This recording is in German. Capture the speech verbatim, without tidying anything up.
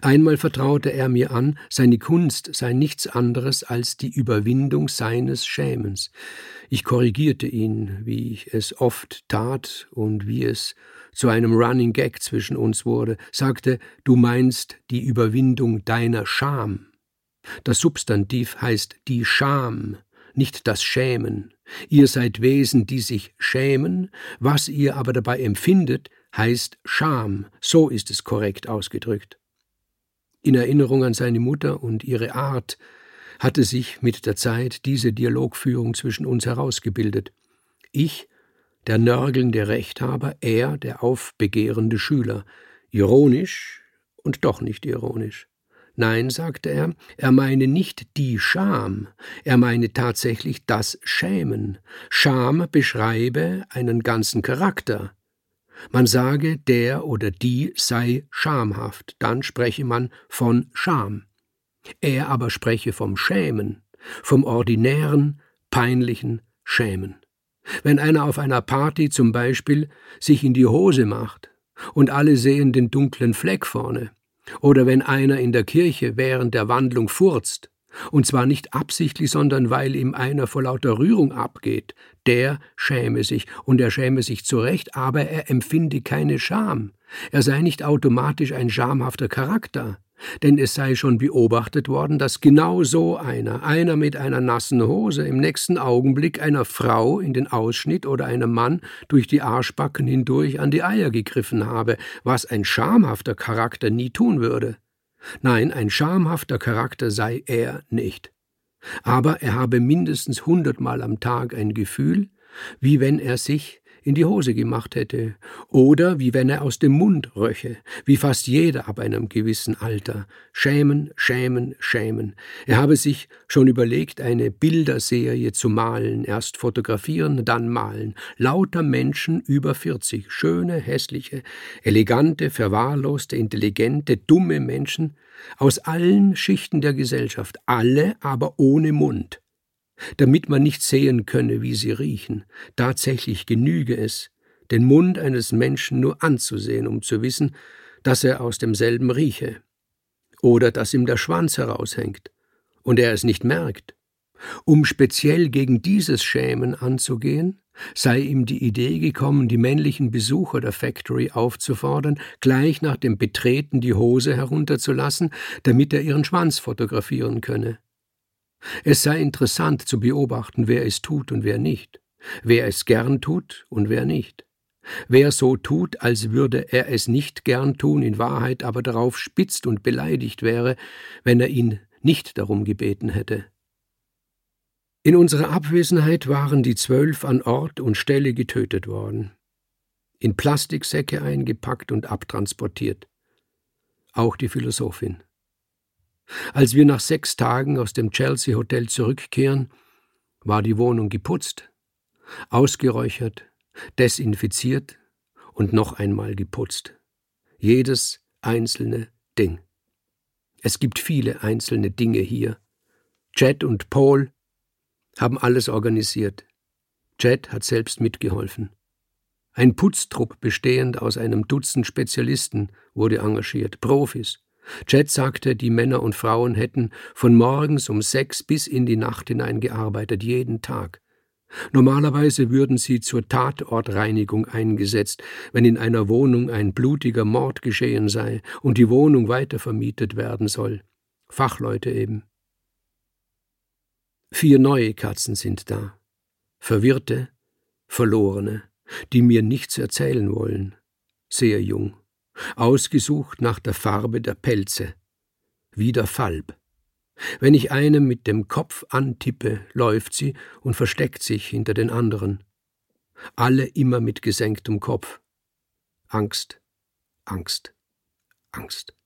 Einmal vertraute er mir an, seine Kunst sei nichts anderes als die Überwindung seines Schämens. Ich korrigierte ihn, wie ich es oft tat und wie es zu einem Running Gag zwischen uns wurde, sagte, du meinst die Überwindung deiner Scham. Das Substantiv heißt die Scham, nicht das Schämen. Ihr seid Wesen, die sich schämen, was ihr aber dabei empfindet, heißt Scham, so ist es korrekt ausgedrückt. In Erinnerung an seine Mutter und ihre Art hatte sich mit der Zeit diese Dialogführung zwischen uns herausgebildet. Ich, der nörgelnde Rechthaber, er, der aufbegehrende Schüler, ironisch und doch nicht ironisch. Nein, sagte er, er meine nicht die Scham, er meine tatsächlich das Schämen. Scham beschreibe einen ganzen Charakter. Man sage, der oder die sei schamhaft, dann spreche man von Scham. Er aber spreche vom Schämen, vom ordinären, peinlichen Schämen. Wenn einer auf einer Party zum Beispiel sich in die Hose macht und alle sehen den dunklen Fleck vorne, oder wenn einer in der Kirche während der Wandlung furzt, und zwar nicht absichtlich, sondern weil ihm einer vor lauter Rührung abgeht, der schäme sich, und er schäme sich zu Recht, aber er empfinde keine Scham. Er sei nicht automatisch ein schamhafter Charakter, denn es sei schon beobachtet worden, dass genau so einer, einer mit einer nassen Hose, im nächsten Augenblick einer Frau in den Ausschnitt oder einem Mann durch die Arschbacken hindurch an die Eier gegriffen habe, was ein schamhafter Charakter nie tun würde. Nein, ein schamhafter Charakter sei er nicht. Aber er habe mindestens hundertmal am Tag ein Gefühl, wie wenn er sich in die Hose gemacht hätte, oder wie wenn er aus dem Mund röche, wie fast jeder ab einem gewissen Alter. Schämen, schämen, schämen. Er habe sich schon überlegt, eine Bilderserie zu malen, erst fotografieren, dann malen. Lauter Menschen über vierzig, schöne, hässliche, elegante, verwahrloste, intelligente, dumme Menschen aus allen Schichten der Gesellschaft, alle aber ohne Mund. Damit man nicht sehen könne, wie sie riechen. Tatsächlich genüge es, den Mund eines Menschen nur anzusehen, um zu wissen, dass er aus demselben rieche. Oder dass ihm der Schwanz heraushängt und er es nicht merkt. Um speziell gegen dieses Schämen anzugehen, sei ihm die Idee gekommen, die männlichen Besucher der Factory aufzufordern, gleich nach dem Betreten die Hose herunterzulassen, damit er ihren Schwanz fotografieren könne. Es sei interessant zu beobachten, wer es tut und wer nicht, wer es gern tut und wer nicht, wer so tut, als würde er es nicht gern tun, in Wahrheit aber darauf spitzt und beleidigt wäre, wenn er ihn nicht darum gebeten hätte. In unserer Abwesenheit waren die Zwölf an Ort und Stelle getötet worden, in Plastiksäcke eingepackt und abtransportiert, auch die Philosophin. Als wir nach sechs Tagen aus dem Chelsea Hotel zurückkehren, war die Wohnung geputzt, ausgeräuchert, desinfiziert und noch einmal geputzt. Jedes einzelne Ding. Es gibt viele einzelne Dinge hier. Jet und Paul haben alles organisiert. Jet hat selbst mitgeholfen. Ein Putztrupp bestehend aus einem Dutzend Spezialisten wurde engagiert, Profis. Jet sagte, die Männer und Frauen hätten von morgens um sechs bis in die Nacht hinein gearbeitet, jeden Tag. Normalerweise würden sie zur Tatortreinigung eingesetzt, wenn in einer Wohnung ein blutiger Mord geschehen sei und die Wohnung weitervermietet werden soll. Fachleute eben. Vier neue Katzen sind da. Verwirrte, verlorene, die mir nichts erzählen wollen. Sehr jung. Ausgesucht nach der Farbe der Pelze, wieder Falb. Wenn ich einem mit dem Kopf antippe, läuft sie und versteckt sich hinter den anderen. Alle immer mit gesenktem Kopf. Angst, Angst, Angst.